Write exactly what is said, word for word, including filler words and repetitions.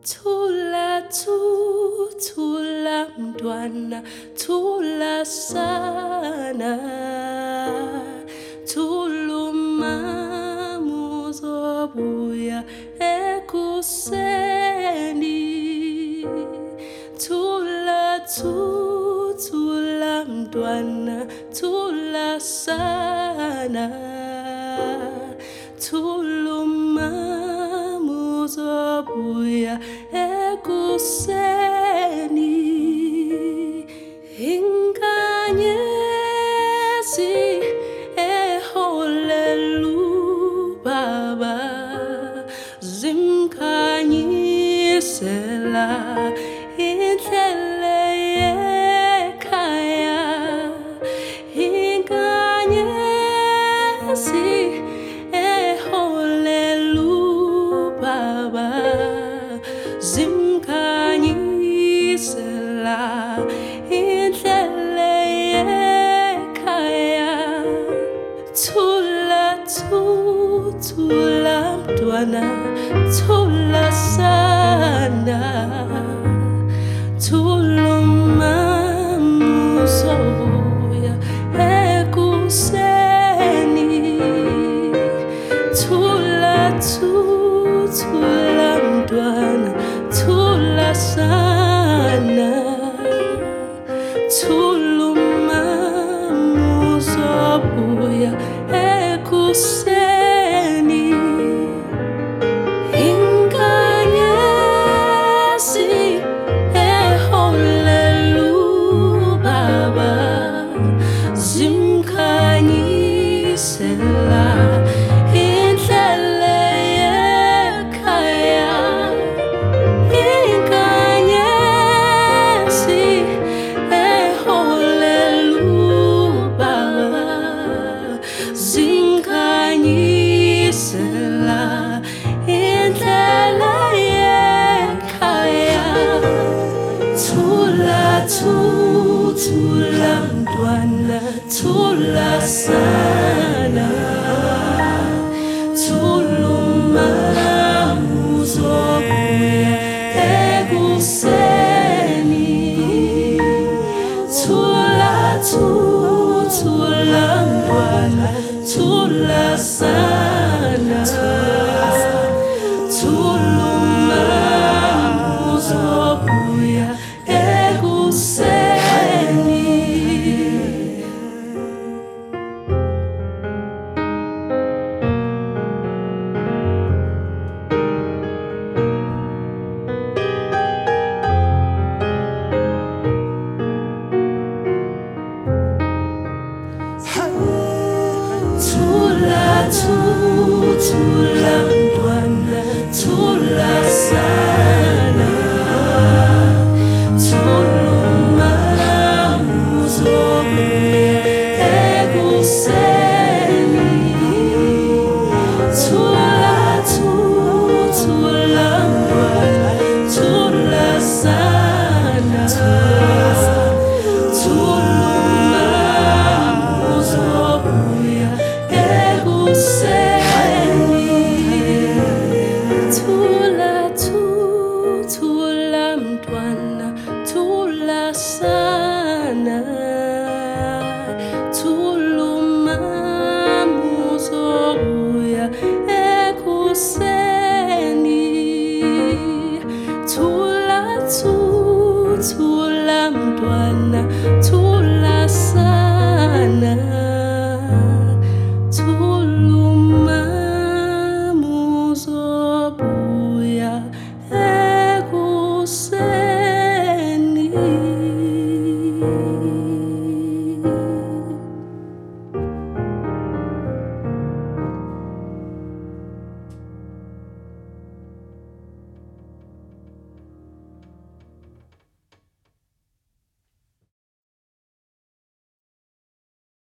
Thula thu, thula mntwana, thula sana. Thula umama uzobuya ekuseni. Thula thu, thula mntwana, thula sana. Thula umama uzobuya ekuseni. Inkanyezi eholelu baba zimkhanyisela indlela yekhaya. Inkanyezi eholelu baba zimkhanyisela indlela yekhaya. Thula thu, thula mntwana, thula sana. Thula umama uzobuya ekuseni. Thula thu, thula mntwana, thula sana. Thula umama uzobuya ekuseni. Inkanyezi eholelu baba zimkhanyisela indlela yekhaya. Inkanyezi eholelu baba zimkhanyisela indlela yekhaya. Thula thu, thula mntwana, thula sana. Thula umama uzobuya ekuseni. Thula thu, thula mntwana, thula sana.